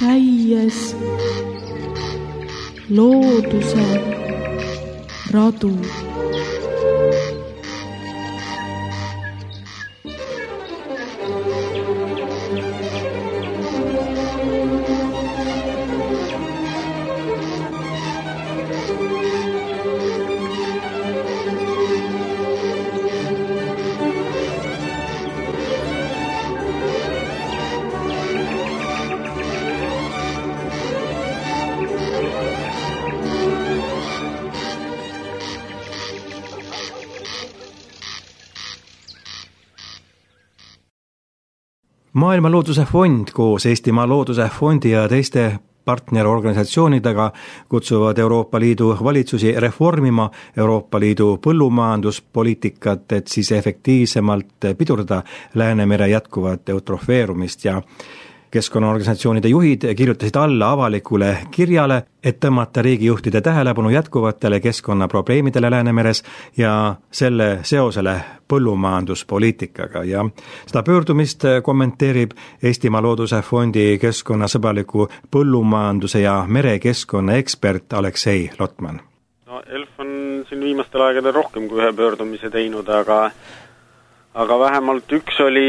käies looduse radu. Maailma Looduse Fond koos Eestimaa Looduse Fondi ja teiste partnerorganisatsioonidega kutsuvad Euroopa Liidu valitsusi reformima Euroopa Liidu põllumajanduspoliitikat, et siis efektiivsemalt pidurdada Läänemere jätkuvat eutrofeerumist ja keskkonnaorganisatsioonide juhid kirjutasid alla avalikule kirjale, et tõmmata riigijuhtide tähelepanu jätkuvatele keskkonnaprobleemidele Läänemeres ja selle seosele põllumajanduspoliitikaga. Ja seda pöördumist kommenteerib Eestimaa Looduse Fondi keskkonnasõbraliku põllumajanduse ja merekeskkonna ekspert Aleksei Lotman. No, ELF on siin viimastel aegadel rohkem kui ühe pöördumise teinud, aga vähemalt üks oli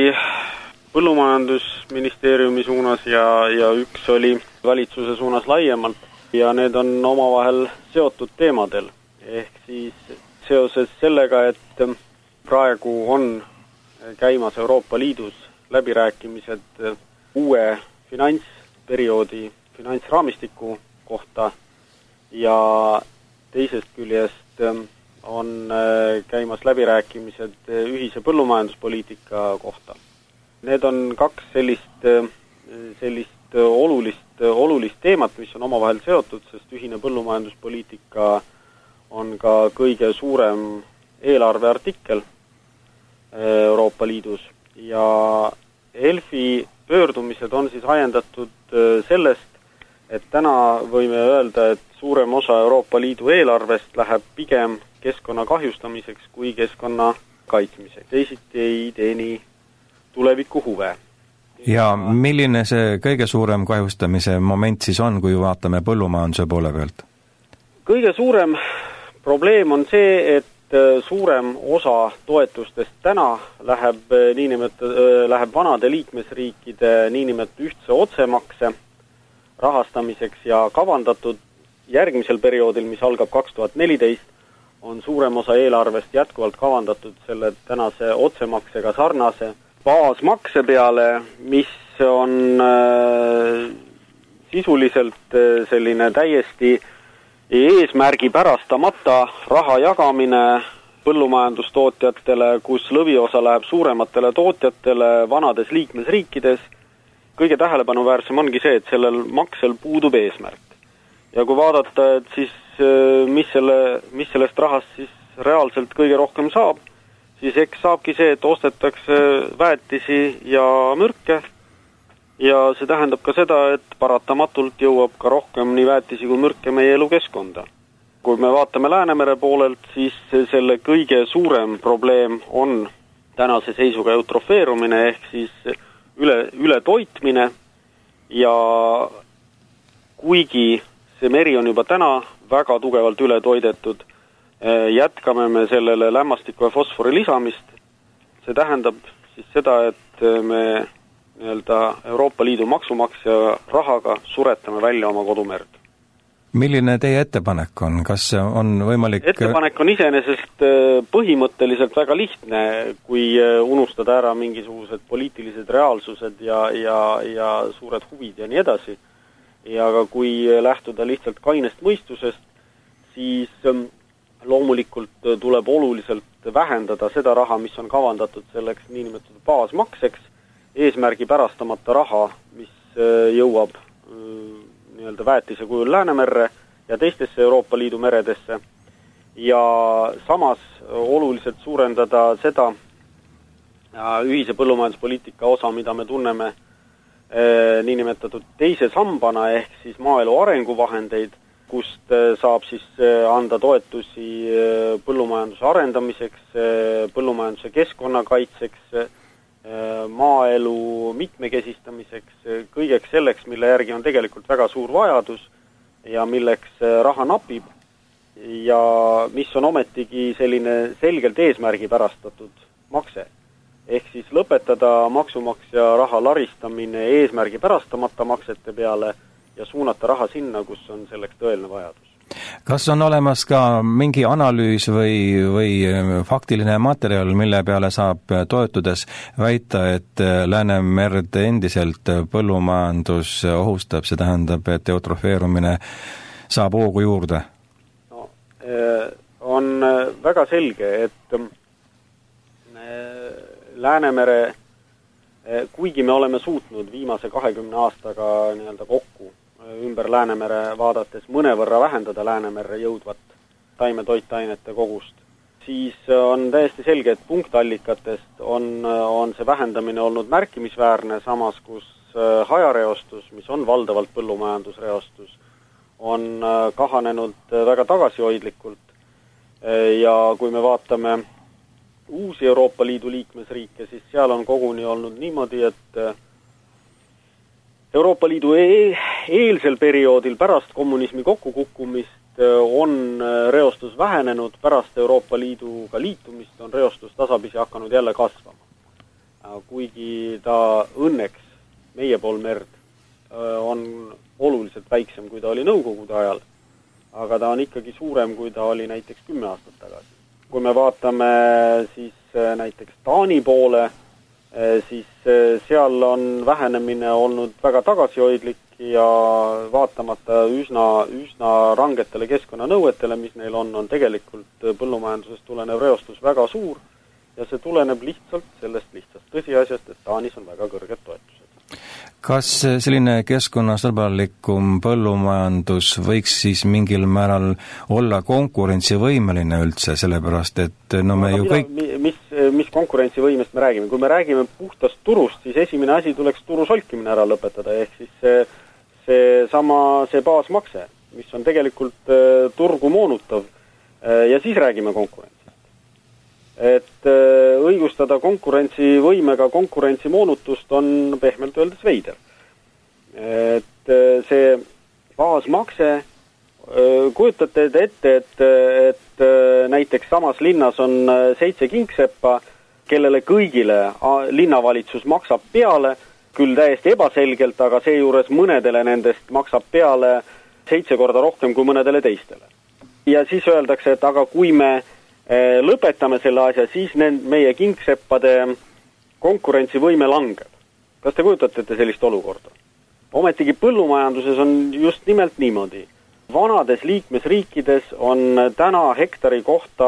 põllumajandusministeeriumi suunas ja üks oli valitsuse suunas laiemalt ja need on omavahel seotud teemadel. Ehk siis seoses sellega, et praegu on käimas Euroopa Liidus läbirääkimised uue finantsperioodi finantsraamistiku kohta ja teisest küljest on käimas läbirääkimised ühise põllumajanduspoliitika kohta. Need on kaks sellist olulist teemat, mis on omavahel seotud, sest ühine põllumajanduspoliitika on ka kõige suurem eelarveartikkel Euroopa Liidus ja ELF-i pöördumised on siis ajendatud sellest, et täna võime öelda, et suurem osa Euroopa Liidu eelarvest läheb pigem keskkonna kahjustamiseks kui keskkonna kaitsmiseks. Teisiti ei teeni tuleviku huve. Ja milline see kõige suurem kahjustamise moment siis on, kui vaatame põllumajanduse poole pealt? Kõige suurem probleem on see, et suurem osa toetustest täna läheb vanade liikmesriikide niinimetatud ühtse otsemakse rahastamiseks ja kavandatud järgmisel perioodil, mis algab 2014, on suurem osa eelarvest jätkuvalt kavandatud selle tänase otsemaksega sarnase baasmakse peale, mis on sisuliselt selline täiesti eesmärgi pärastamata raha jagamine põllumajandustootjatele, kus lõviosa läheb suurematele tootjatele vanades liikmesriikides. Kõige tähelepanuväärsem ongi see, et sellel maksel puudub eesmärk. Ja kui vaadata, et siis mis sellest rahast siis reaalselt kõige rohkem saab, siis eks saabki see, et ostetakse väetisi ja mürke ja see tähendab ka seda, et paratamatult jõuab ka rohkem nii väetisi kui mürke meie elukeskkonda. Kui me vaatame Läänemere poolelt, siis selle kõige suurem probleem on tänase seisuga eutrofeerumine ehk siis üle toitmine ja kuigi see meri on juba täna väga tugevalt üle toidetud, jätkame me sellele lämmastiku ja fosfori lisamist. See tähendab siis seda, et me Euroopa Liidu maksumaksja rahaga suretame välja oma kodumerd. Milline teie ettepanek on? Kas on võimalik... Ettepanek on iseenesest põhimõtteliselt väga lihtne, kui unustada ära mingisugused poliitilised reaalsused ja suured huvid ja nii edasi. Ja aga kui lähtuda lihtsalt kainest mõistusest, siis loomulikult tuleb oluliselt vähendada seda raha, mis on kavandatud selleks niinimetatud baasmakseks, eesmärgi pärastamata raha, mis jõuab väetise kujul Läänemerre ja teistesse Euroopa Liidu meredesse. Ja samas oluliselt suurendada seda ühise põllumajanduspoliitika osa, mida me tunneme niinimetatud teise sambana ehk siis maaelu arenguvahendeid, kust saab siis anda toetusi põllumajanduse arendamiseks, põllumajanduse keskkonnakaitseks, maaelu mitmekesistamiseks, kõigeks selleks, mille järgi on tegelikult väga suur vajadus ja milleks raha napib ja mis on ometigi selline selgelt eesmärgi pärastatud makse. Ehk siis lõpetada maksumaksja raha laristamine eesmärgi pärastamata maksete peale ja suunata raha sinna, kus on selleks tõeline vajadus. Kas on olemas ka mingi analüüs või faktiline materjal, mille peale saab toetudes väita, et Läänemerd endiselt põllumajandus ohustab, see tähendab, et eutrofeerumine saab hoogu juurde? No, on väga selge, et Läänemere, kuigi me oleme suutnud viimase 20 aastaga nii-öelda kokku ümber Läänemere vaadates mõnevõrra vähendada Läänemerre jõudvat taimetoitainete kogust, siis on täiesti selge, et punktallikatest on see vähendamine olnud märkimisväärne, samas kus hajareostus, mis on valdavalt põllumajandusreostus, on kahanenud väga tagasihoidlikult ja kui me vaatame uusi Euroopa Liidu liikmesriike, siis seal on koguni olnud niimoodi, et Euroopa Liidu eelsel perioodil pärast kommunismi kokkukukkumist on reostus vähenenud, pärast Euroopa Liiduga liitumist on reostus tasapisi hakanud jälle kasvama. Kuigi ta õnneks meie pool merd on oluliselt väiksem, kui ta oli Nõukogude ajal, aga ta on ikkagi suurem, kui ta oli näiteks 10 aastat tagasi. Kui me vaatame siis näiteks Taani poole, siis seal on vähenemine olnud väga tagasihoidlik ja vaatamata üsna rangetele keskkonnanõuetele, mis neil on tegelikult põllumajandusest tulenev reostus väga suur ja see tuleneb lihtsalt sellest lihtsast tõsiasjast, et Taanis on väga kõrged toetused. Kas selline keskkonnasõbralikum põllumajandus võiks siis mingil määral olla konkurentsivõimeline üldse, sellepärast et no me ju kõik... Mis konkurentsivõimest me räägime? Kui me räägime puhtast turust, siis esimene asi tuleks turu solkimine ära lõpetada, ehk siis see baasmakse, mis on tegelikult turgu moonutav ja siis räägime konkurentsist. Et õigustada konkurentsivõimega konkurentsimoonutust on pehmelt öeldes veider. Et see baasmakse, kujutate ette, et näiteks samas linnas on 7 kingseppa, kellele kõigile linnavalitsus maksab peale, küll täiesti ebaselgelt, aga seejuures mõnedele nendest maksab peale 7 korda rohkem kui mõnedele teistele. Ja siis öeldakse, et aga kui me lõpetame selle asja, siis meie kingseppade konkurentsivõime langeb. Kas te kujutate sellist olukorda? Ometigi põllumajanduses on just nimelt niimoodi. Vanades liikmesriikides on täna hektari kohta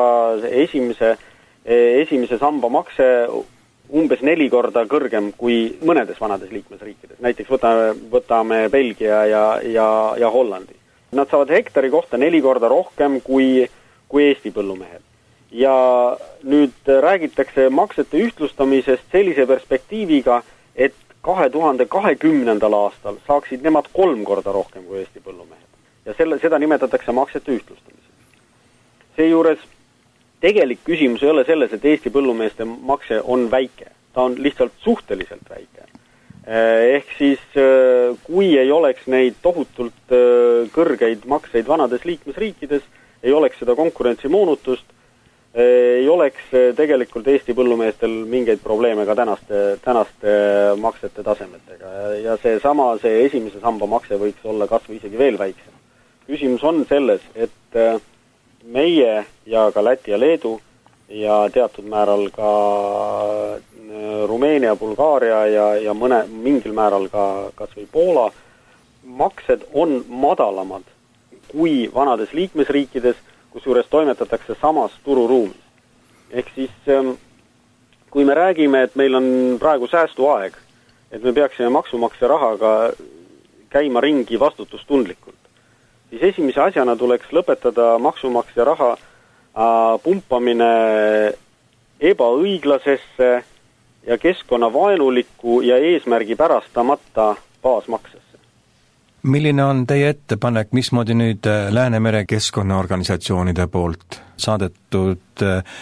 esimese samba makse umbes 4 korda kõrgem kui mõnedes vanades liikmesriikides. Näiteks võtame Belgia ja Hollandi. Nad saavad hektari kohta 4 korda rohkem kui Eesti põllumehed. Ja nüüd räägitakse maksete ühtlustamisest sellise perspektiiviga, et 2020. aastal saaksid nemad 3 korda rohkem kui Eesti põllumehed. Ja seda nimetatakse maksete ühtlustamiseks. Seejuures tegelik küsimus ei ole selles, et Eesti põllumeeste makse on väike. Ta on lihtsalt suhteliselt väike. Ehk siis, kui ei oleks neid tohutult kõrgeid makseid vanades liikmesriikides, ei oleks seda konkurentsimoonutust, ei oleks tegelikult Eesti põllumeestel mingeid probleeme ka tänaste maksete tasemetega. Ja see esimese samba makse võiks olla kasvu isegi veel väiksem. Küsimus on selles, et meie ja ka Läti ja Leedu ja teatud määral ka Rumeenia, Bulgaaria ja mingil määral ka kas või Poola maksed on madalamad kui vanades liikmesriikides, kusjuures toimetatakse samas tururuumis. Ehk siis, kui me räägime, et meil on praegu säästuaeg, et me peaksime maksumaksja rahaga käima ringi vastutustundlikult, siis esimese asjana tuleks lõpetada maksumaksja raha pumpamine ebaõiglasesse ja keskkonnavaenulikku ja eesmärgi pärastamata baasmaksesse. Milline on teie ettepanek, mismoodi nüüd Läänemere keskkonnaorganisatsioonide poolt saadetud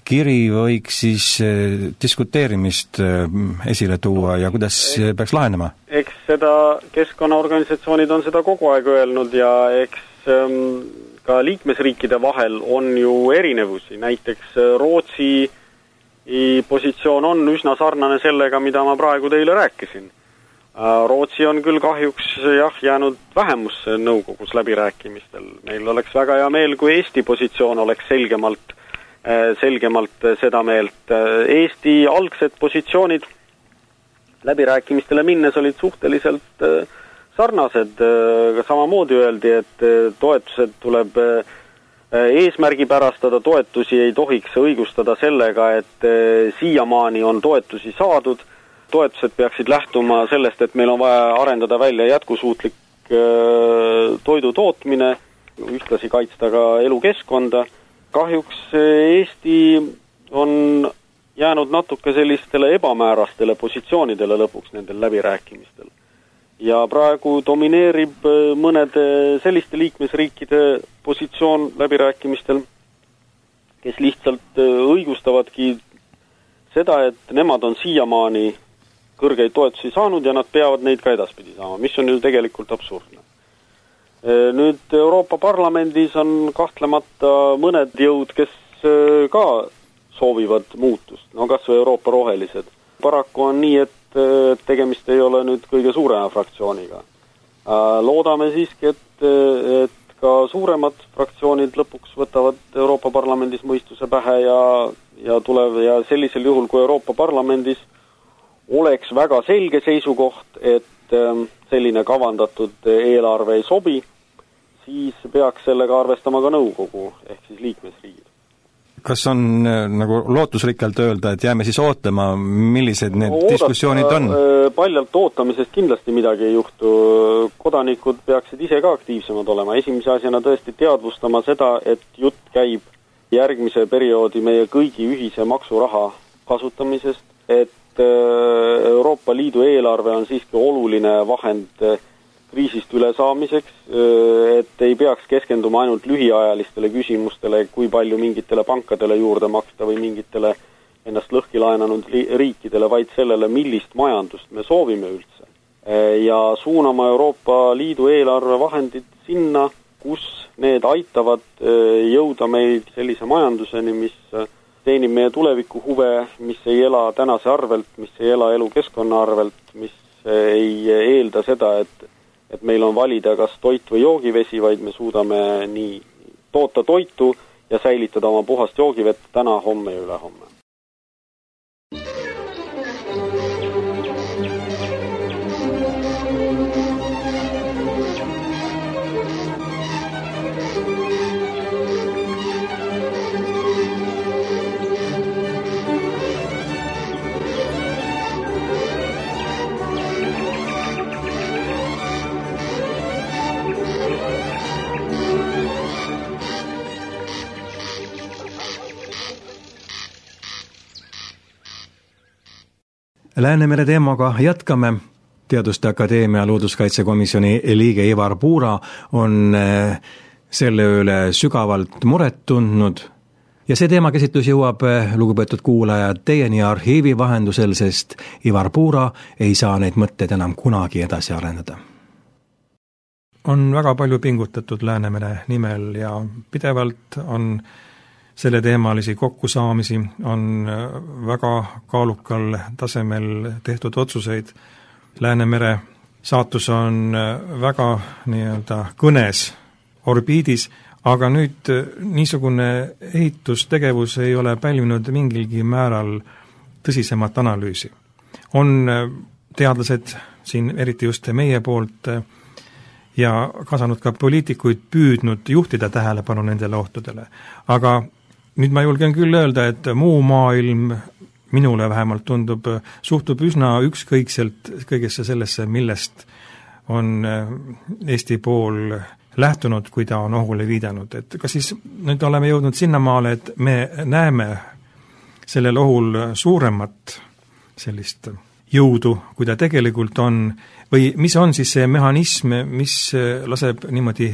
kiri võiks siis diskuteerimist esile tuua ja kuidas peaks lahenema? Eks seda keskkonnaorganisatsioonid on seda kogu aeg öelnud ja eks ka liikmesriikide vahel on ju erinevusi, näiteks Rootsi positsioon on üsna sarnane sellega, mida ma praegu teile rääkisin. Rootsi on küll kahjuks jäänud vähemusse nõukogus läbirääkimistel. Meil oleks väga hea meel, kui Eesti positsioon oleks selgemalt seda meelt. Eesti algsed positsioonid läbirääkimistele minnes olid suhteliselt sarnased. Samamoodi öeldi, et toetused tuleb eesmärgi pärastada, toetusi ei tohiks õigustada sellega, et siiamaani on toetusi saadud. Toetused peaksid lähtuma sellest, et meil on vaja arendada välja jätkusuutlik toidu tootmine, ühtlasi kaitsta ka elukeskkonda. Kahjuks Eesti on jäänud natuke sellistele ebamäärastele positsioonidele lõpuks nendel läbirääkimistel. Ja praegu domineerib mõnede selliste liikmesriikide positsioon läbirääkimistel, kes lihtsalt õigustavadki seda, et nemad on siiamaani kõrgeid toetusi saanud ja nad peavad neid ka edaspidi saama, mis on ju tegelikult absurdne. Nüüd Euroopa Parlamendis on kahtlemata mõned jõud, kes ka soovivad muutust, no kas või Euroopa rohelised. Paraku on nii, et tegemist ei ole nüüd kõige suurema fraktsiooniga. Loodame siiski, et ka suuremad fraktsioonid lõpuks võtavad Euroopa Parlamendis mõistuse pähe ja sellisel juhul, kui Euroopa Parlamendis oleks väga selge seisukoht, et selline kavandatud eelarve ei sobi, siis peaks sellega arvestama ka nõukogu ehk siis liikmesriigid. Kas on nagu lootusrikkalt öelda, et jääme siis ootama, millised need diskussioonid on? Paljalt ootamisest kindlasti midagi ei juhtu. Kodanikud peaksid ise ka aktiivsemad olema. Esimese asjana tõesti teadvustama seda, et jutt käib järgmise perioodi meie kõigi ühise maksuraha kasutamisest, et Euroopa Liidu eelarve on siiski oluline vahend kriisist üle saamiseks, et ei peaks keskenduma ainult lühiajalistele küsimustele, kui palju mingitele pankadele juurde maksta või mingitele ennast lõhki laenanud riikidele, vaid sellele, millist majandust me soovime üldse. Ja suunama Euroopa Liidu eelarve vahendid sinna, kus need aitavad jõuda meil sellise majanduseni, mis teenib meie tuleviku huve, mis ei ela tänase arvelt, mis ei ela elukeskkonna arvelt, mis ei eelda seda, et meil on valida kas toit või joogivesi, vaid me suudame nii toota toitu ja säilitada oma puhast joogivett täna, homme ja ülehomme. Läänemere teemaga jätkame. Teaduste Akadeemia looduskaitsekomisjoni liige Ivar Puura on selle üle sügavalt muret tundnud ja see teemakäsitlus jõuab, lugupeetud kuulajad, teieni arhiivi vahendusel, sest Ivar Puura ei saa neid mõtteid enam kunagi edasi arendada. On väga palju pingutatud Läänemere nimel ja pidevalt on selle teemalisi kokkusaamisi, on väga kaalukal tasemel tehtud otsuseid. Läänemere saatus on väga nii-öelda kõnes orbiidis, aga nüüd niisugune ehitustegevus ei ole pälvinud mingilgi määral tõsisemat analüüsi. On teadlased siin, eriti just meie poolt, ja kaasanud ka poliitikuid püüdnud juhtida tähelepanu nendele ohtudele. Aga nüüd ma julgen küll öelda, et muu maailm, minule vähemalt tundub, suhtub üsna ükskõikselt kõigesse sellesse, millest on Eesti pool lähtunud, kui ta on ohule viidanud. Et kas siis nüüd oleme jõudnud sinnamaale, et me näeme sellel ohul suuremat sellist jõudu, kui ta tegelikult on, või mis on siis see mehhanism, mis laseb niimoodi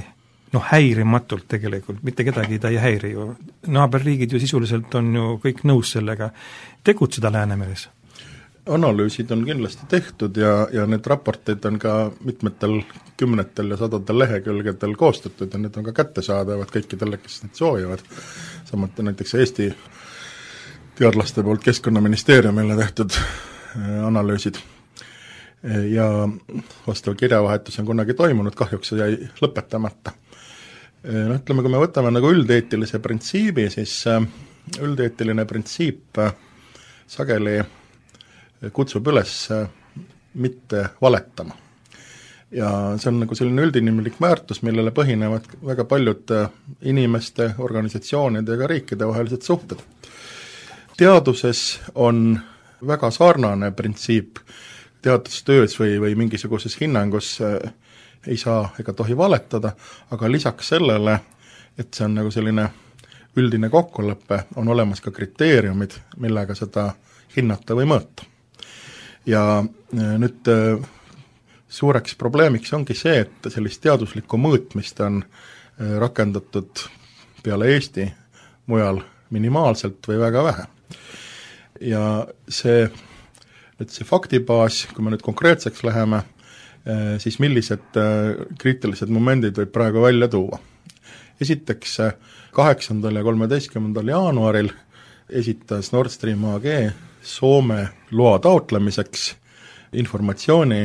häirimatult tegelikult, mitte kedagi ta ei häiri ju. Naaberriigid ju sisuliselt on ju kõik nõus sellega tegutseda Läänemeres. Analüüsid on kindlasti tehtud ja need raportid on ka mitmetel kümnetel ja sadadel lehekülgedel koostatud ja need on ka kättesaadavad kõikidele, kes need soovivad. Samuti näiteks Eesti teadlaste poolt Keskkonnaministeeriumile tehtud analüüsid. Ja vastav kirjavahetus on kunagi toimunud, kahjuks see jäi lõpetamata. Ütleme, kui me võtame nagu üldeetilise printsiibi, siis üldeetiline printsiip sageli kutsub üles mitte valetama. Ja see on nagu selline üldinimlik väärtus, millele põhinevad väga paljud inimeste, organisatsioonide ja ka riikide vahelised suhted. Teaduses on väga sarnane printsiip, teadustöös või mingisuguses hinnangus ei saa ega tohi valetada, aga lisaks sellele, et see on nagu selline üldine kokkulepe, on olemas ka kriteeriumid, millega seda hinnata või mõõta. Ja nüüd suureks probleemiks ongi see, et sellist teaduslikku mõõtmist on rakendatud peale Eesti mujal minimaalselt või väga vähe. Ja see faktibaas, kui me nüüd konkreetseks läheme, siis millised kriitilised momendid võib praegu välja tuua. Esiteks 8. ja 13. jaanuaril esitas Nord Stream AG Soome loa taotlemiseks informatsiooni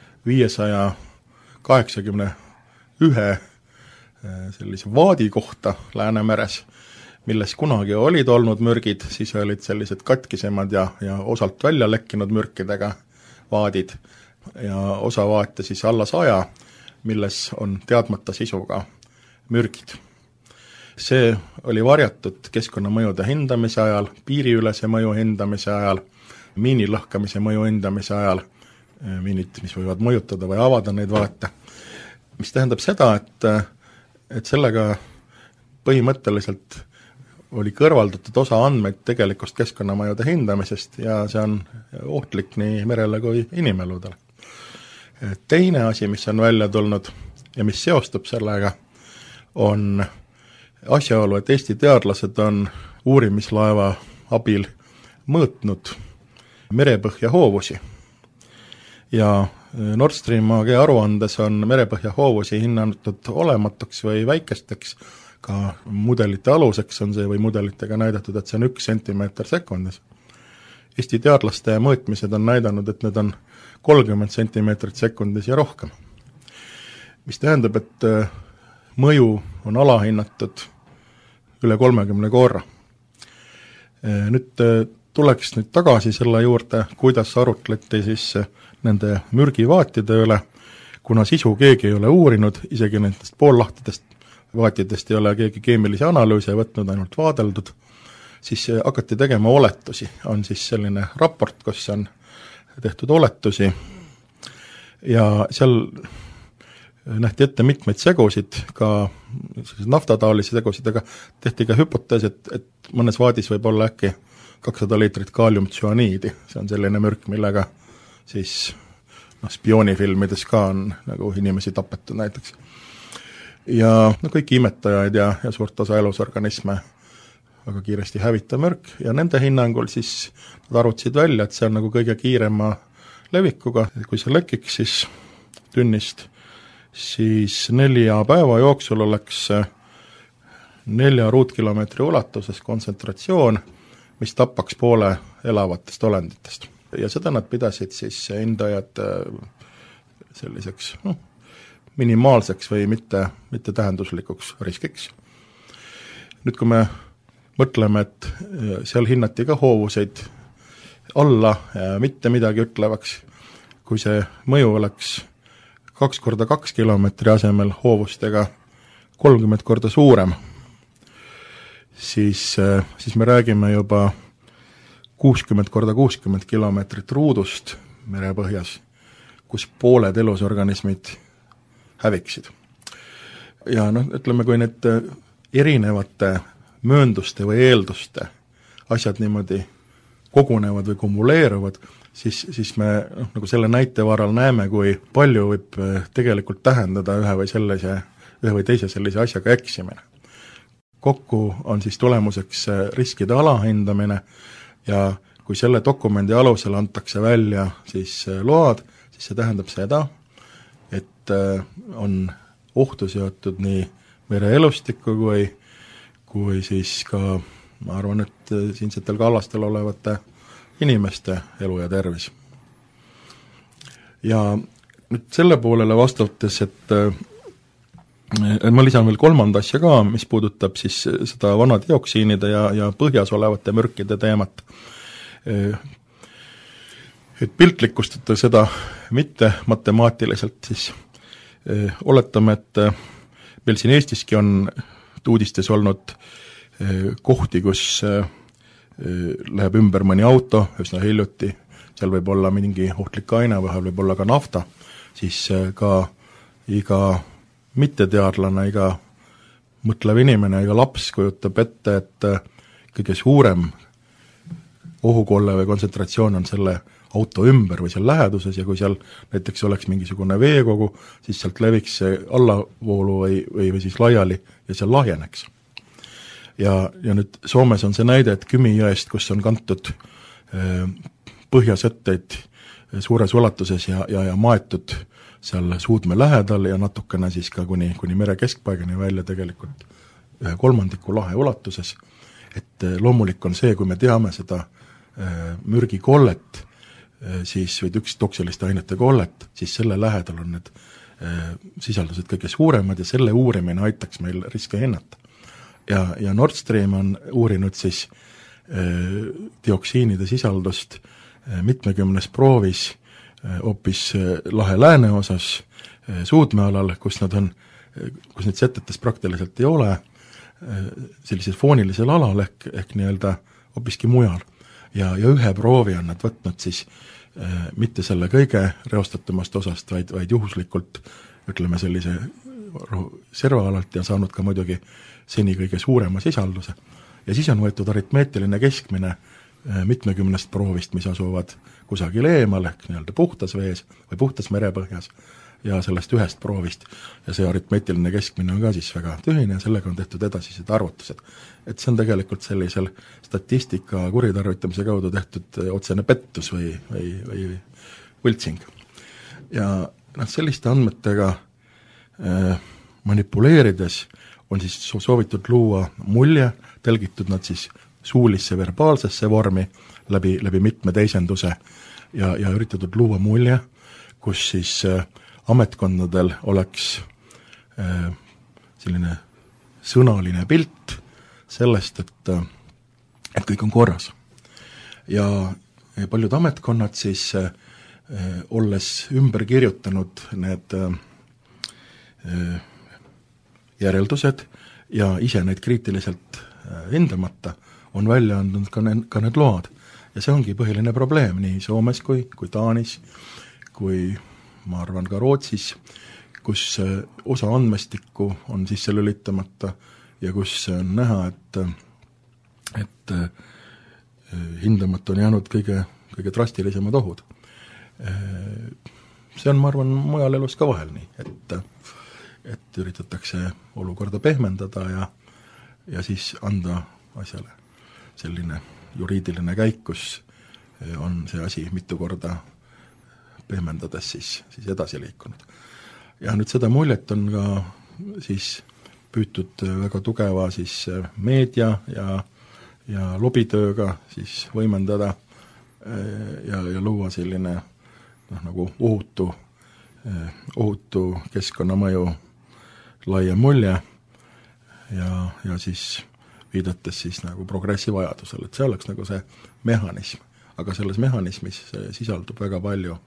581 sellise vaadi kohta Läänemeres, milles kunagi olid olnud mürgid, siis olid sellised katkisemad ja osalt välja lekkinud mürkidega vaadid ja osa vaate siis alla 100, milles on teadmata sisuga mürgid. See oli varjatud keskkonnamõjude hindamise ajal, piiriülese mõju hindamise ajal, miinilõhkamise mõju hindamise ajal, miinid, mis võivad mõjutada või avada neid vaate, mis tähendab seda, et sellega põhimõtteliselt oli kõrvaldatud osa andmeid tegelikust keskkonnamõjude hindamisest ja see on ohtlik nii merele kui inimeludele. Teine asi, mis on välja tulnud ja mis seostub sellega, on asjaolu, et Eesti teadlased on uurimislaeva abil mõõtnud merepõhja hoovusi. Ja Nord Stream AG aruandes on merepõhja hoovusi hinnatud olematuks või väikesteks, ka mudelite aluseks on see või mudelitega näidatud, et see on 1 sentimeeter sekundis. Eesti teadlaste mõõtmised on näidanud, et need on 30 sentimeetrit sekundis ja rohkem. Mis tähendab, et mõju on alahinnatud üle 30 korra. Nüüd tuleks tagasi selle juurde, kuidas arutleti siis nende mürgivaatide üle, kuna sisu keegi ei ole uurinud, isegi nendest poollahtidest vaatidest ei ole keegi keemilisi analüüse võtnud, ainult vaadeldud, siis hakati tegema oletusi. On siis selline raport, kus on tehtud oletusi ja seal nähti ette mitmeid segusid, ka naftataolisi segusid, aga tehti ka hüpotees, et mõnes vaadis võib olla äkki 200 liitrit kaaliumtsüaniidi, see on selline mürk, millega siis spioonifilmides ka on nagu inimesi tapetud näiteks. Ja kõiki imetajaid ja suurt osa elusorganisme väga kiiresti hävitav mürk ja nende hinnangul siis nad arvutasid välja, et see on nagu kõige kiirema levikuga, kui see lekiks siis tünnist, siis 4 päeva jooksul oleks 4 ruutkilomeetri ulatuses kontsentratsioon, mis tapaks poole elavatest olenditest. Ja seda nad pidasid siis hindajad selliseks minimaalseks või mitte tähenduslikuks riskiks. Nüüd kui me mõtleme, et seal hinnati ka hoovuseid alla mitte midagi ütlevaks, kui see mõju oleks 2x2 kilomeetri asemel hoovustega 30 korda suurem, siis me räägime juba 60 korda 60 kilomeetrit ruudust merepõhjas, kus pooled elusorganismid häviksid. Ja ütleme, kui need erinevate möönduste või eelduste asjad niimoodi kogunevad või kumuleeruvad, siis me nagu selle näite varal näeme, kui palju võib tegelikult tähendada ühe ühe või teise sellise asjaga eksimine. Kokku on siis tulemuseks riskide alahindamine ja kui selle dokumendi alusel antakse välja siis load, siis see tähendab seda, et on ohtu seotud nii mereelustikku kui siis ka, ma arvan, et siinsetel kallastel olevate inimeste elu ja tervis. Ja nüüd selle poolele vastates, et ma lisan veel kolmanda asja ka, mis puudutab siis seda vanadioksiinide ja põhjas olevate mürkide teemat. Et piltlikustada seda mitte matemaatiliselt, siis oletame, et meil siin Eestiski on uudistes olnud kohti, kus läheb ümber mõni auto, üsna hiljuti, seal võib olla mingi ohtlik aine, vahel võib olla ka nafta, siis ka iga mitteteadlane, iga mõtlev inimene, iga laps kujutab ette, et kõige suurem ohukolle või kontsentratsioon on selle auto ümber või seal läheduses ja kui seal näiteks oleks mingisugune veekogu, siis sealt leviks see allavoolu või siis laiali ja seal lahjeneks. Ja nüüd Soomes on see näide, et Kymijõest, kus on kantud põhjasetteid suures ulatuses ja maetud seal Suudme lähedal ja natukene siis ka kuni mere keskpaigani välja tegelikult 1/3 lahe ulatuses, et loomulik on see, kui me teame seda mürgikollet, siis või toksiliste ainete kollet, siis selle lähedal on need sisaldused kõige suuremad ja selle uurimine aitaks meil riske hinnata. Ja Nord Stream on uurinud siis dioksiinide sisaldust mitmekümnes proovis hoopis lahe lääne osas Suudmealal, kus need setetes praktiliselt ei ole, sellisel foonilisel alal ehk nii-öelda hoopiski mujal. Ja ühe proovi on nad võtnud siis mitte selle kõige reostatumast osast, vaid juhuslikult ütleme sellise servaalalt ja saanud ka muidugi seni kõige suurema sisalduse. Ja siis on võetud aritmeetiline keskmine mitmekümnest proovist, mis asuvad kusagil eemal ehk nii-öelda puhtas vees või puhtas merepõhjas ja sellest ühest proovist. Ja see aritmeetiline keskmine on ka siis väga tühine ja sellega on tehtud edasised arvutused. Et see on tegelikult sellisel statistika kuritarvitamise kaudu tehtud otsene pettus või võltsing. Ja selliste andmetega manipuleerides on siis soovitud luua mulje, telgitud nad siis suulisse verbaalsesse vormi läbi mitme teisenduse ja üritatud luua mulje, kus siis ametkondadel oleks selline sõnaline pilt sellest, et kõik on korras. Ja paljud ametkonnad siis olles ümber kirjutanud need järeldused ja ise neid kriitiliselt hindamata on välja andnud ka need load. Ja see ongi põhiline probleem nii Soomes kui Taanis, kui ma arvan ka Rootsis, kus osa andmestikku on sisse lülitamata ja kus on näha, et hindamata on jäänud kõige drastilisemad ohud. See on, ma arvan, mujal elus ka vahel nii, et üritatakse olukorda pehmendada ja siis anda asjale selline juriidiline käik, kus on see asi mitu korda pehmendades siis edasi liikunud. Ja nüüd seda muljet on ka siis püütud väga tugeva siis meedia ja lobitööga siis võimendada ja luua selline nagu ohutu keskkonnamõju laia mulje ja siis viidates siis nagu progressi vajadusel, et see oleks nagu see mehhanism, aga selles mehhanismis sisaldub väga palju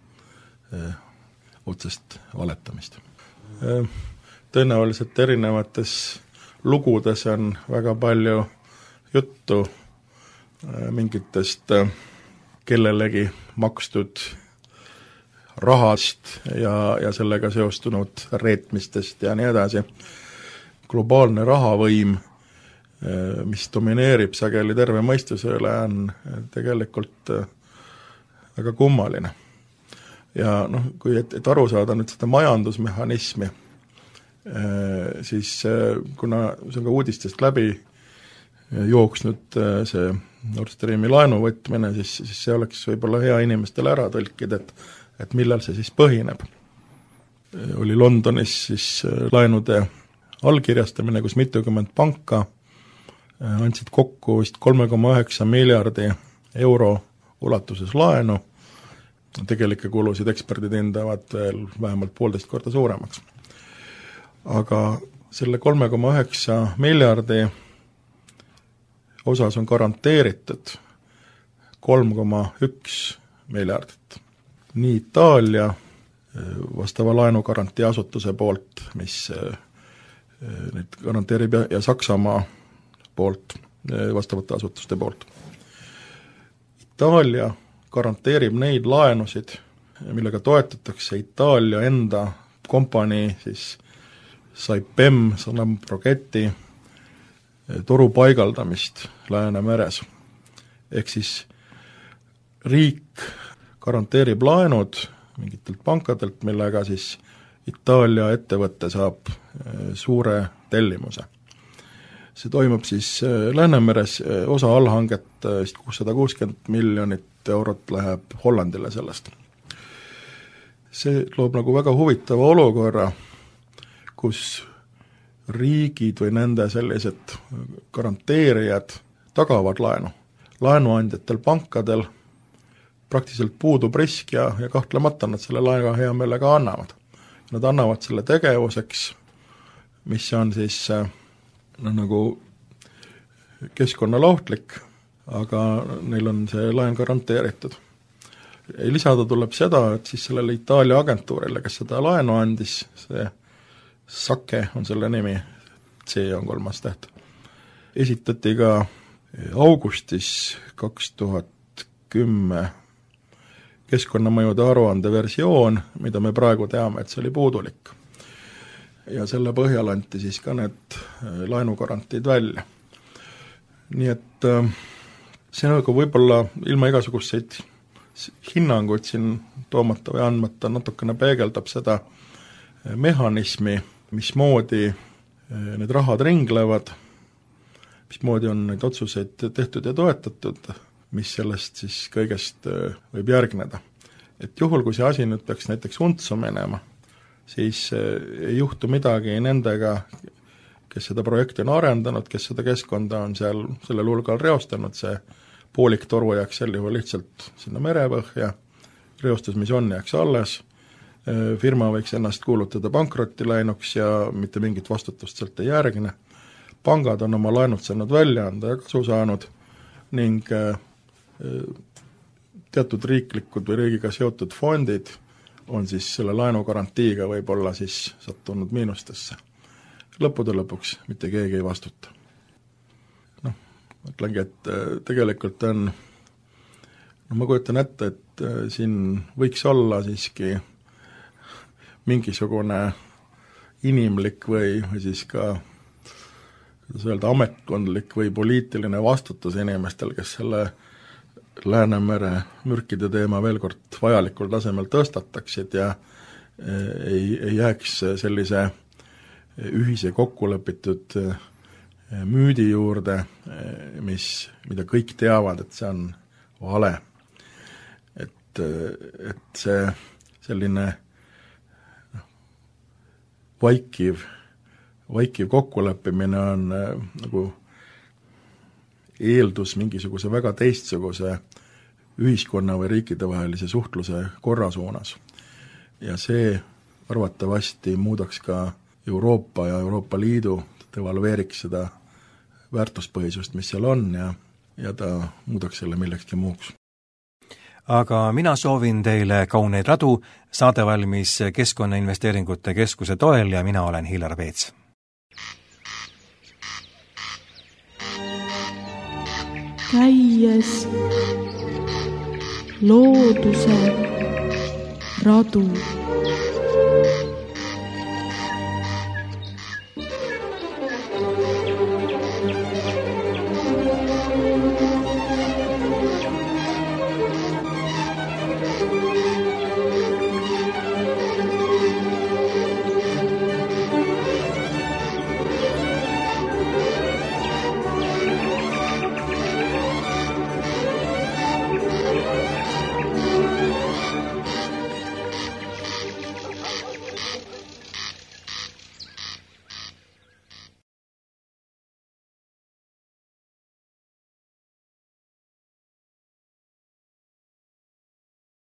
otsest valetamist. Tõenäoliselt erinevates lugudes on väga palju juttu mingitest kellelegi makstud rahast ja sellega seostunud reetmistest ja nii edasi. Globaalne rahavõim, mis domineerib sageli terve mõistuse üle, on tegelikult väga kummaline. Ja kui et aru saada nüüd seda majandusmehhanismi, siis kuna see on ka uudistest läbi jooksnud see Nord Streami laenu võtmine, siis see oleks võib-olla hea inimestele ära tõlkida, et millal see siis põhineb. Oli Londonis siis laenude allkirjastamine, kus mitukümmend panka andsid kokku vist 3,9 miljardi euro ulatuses laenu, tegelikke kulusid eksperdid hindavad veel vähemalt 1,5 korda suuremaks. Aga selle 3,9 miljardi osas on garanteeritud 3,1 miljardit. Nii Itaalia vastava laenugarantii asutuse poolt, mis neid garanteerib, ja Saksamaa poolt, vastavate asutuste poolt. Itaalia garanteerib neid laenusid, millega toetatakse Itaalia enda kompanii, siis Saipem, Sanam Progetti toru paigaldamist Läänemeres. Ehk siis riik garanteerib laenud mingitelt pankadelt, millega siis Itaalia ettevõtte saab suure tellimuse. See toimub siis Läänemeres, osa allhanget 660 miljonit eurot läheb Hollandile sellest. See loob nagu väga huvitava olukorra, kus riigid või nende sellised garanteerijad tagavad laenu. Laenuandjatel pankadel praktiliselt puudub risk ja kahtlemata nad selle laenu hea meelega annavad. Nad annavad selle tegevuseks, mis on siis nagu keskkonnalahtlik, aga neil on see laen garanteeritud. Lisada tuleb seda, et siis sellele Itaalia agentuurile, kes seda laenu andis, see Sake on selle nimi, C on 3 täht, esitati ka augustis 2010 keskkonnamõjude aruande versioon, mida me praegu teame, et see oli puudulik. Ja selle põhjal anti siis ka need laenugarantiid välja. Nii et see nagu võib-olla ilma igasuguseid hinnanguid siin toomata või andmata natukene peegeldab seda mehhanismi, mismoodi need rahad ringlevad, mismoodi on neid otsuseid tehtud ja toetatud, mis sellest siis kõigest võib järgneda. Et juhul, kui see asi nüüd peaks näiteks untsu minema, siis ei juhtu midagi nendega, kes seda projekti on arendanud, kes seda keskkonda on seal sellel hulgal reostanud, see poolik toru jääks sel juhul lihtsalt sinna merepõhja, reostus, mis on, jääks alles, firma võiks ennast kuulutada pankrotti läinuks ja mitte mingit vastutust sealt ei järgne. Pangad on oma laenud saanud välja anda ja kasu saanud ning teatud riiklikud või riigiga seotud fondid on siis selle laenugarantiiga võib-olla siis sattunud miinustesse. Lõppude lõpuks mitte keegi ei vastuta. Mõtlengi, et tegelikult on, ma kujutan ette, et siin võiks olla siiski mingisugune inimlik või siis ka ametkondlik või poliitiline vastutus inimestel, kes selle Läänemere mürkide teema veel kord vajalikul tasemel tõstataksid ja ei jääks sellise ühise kokkulepitud müüdi juurde, mida kõik teavad, et see on vale. Et see selline vaikiv kokkuleppimine on nagu eeldus mingisuguse väga teistsuguse ühiskonna või riikide vahelise suhtluse korra suunas. Ja see arvatavasti muudaks ka Euroopa ja Euroopa Liidu, devalveeriks seda väärtuspõhisust, mis seal on ja ta muudaks selle millekski muuks. Aga mina soovin teile kauneid radu, saade valmis Keskkonnainvesteeringute Keskuse toel ja mina olen Hillar Peets. Käies looduse radu.